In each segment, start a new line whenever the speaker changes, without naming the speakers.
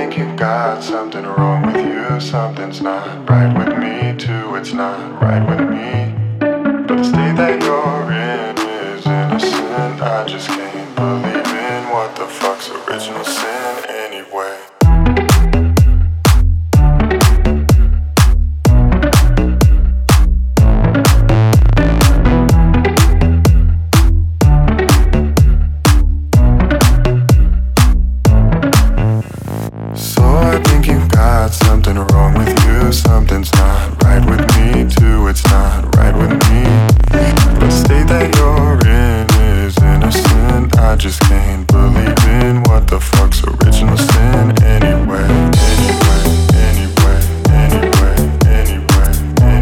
think you got something wrong with you. Something's not right with me too. It's not right with me. But the state that you're in is innocent. I just can't believe in what the fuck's original sin anyway. Something wrong with you, something's not right with me too. It's not right with me. But the state that you're in is innocent. I just can't believe in what the fuck's original sin anyway. Anyway, anyway, anyway, anyway,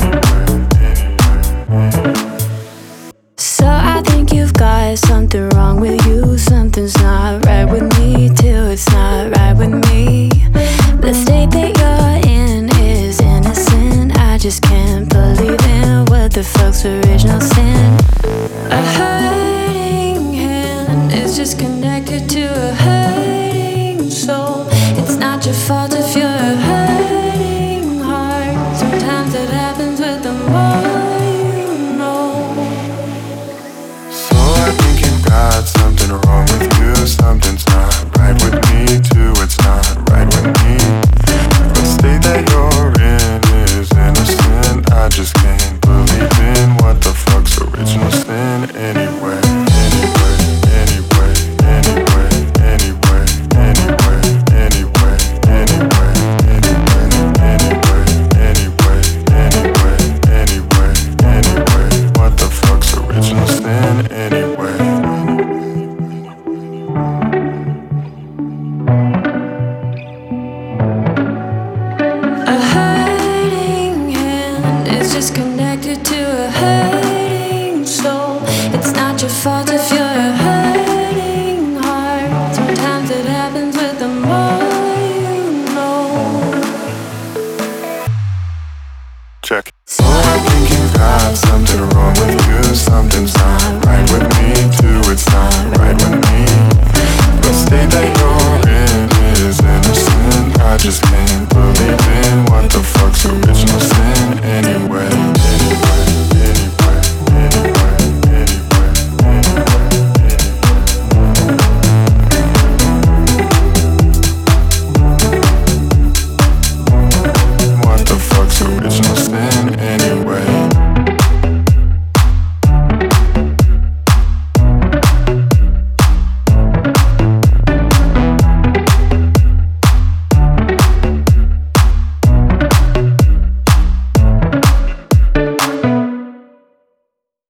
anyway, anyway.
So I think you've got something wrong with you. Something's not right with me too. It's not right with me. The state that you're in is innocent. I just can't believe in what the fuck's original sin. A hurting hand is just connected to a hurting soul. It's not your fault if you're a hurting heart. Sometimes it happens with the more you know.
So I think you've got something wrong with you. Something's not right with me too. It's not right with me. The state that you're in is innocent. I just can't believe in what the fuck's original sin anyway. Anyway, anyway, anyway, anyway, anyway, anyway, anyway, anyway, anyway, anyway, anyway, anyway, anyway, what the fuck's original sin anyway.
Just connected to a hurting soul. It's not your fault if you're a hurting heart. Sometimes it happens with the more you know.
Check. So I think you've got something wrong with you. Something's not right with me too. It's not right with me. The state that you're in is innocent. I just can't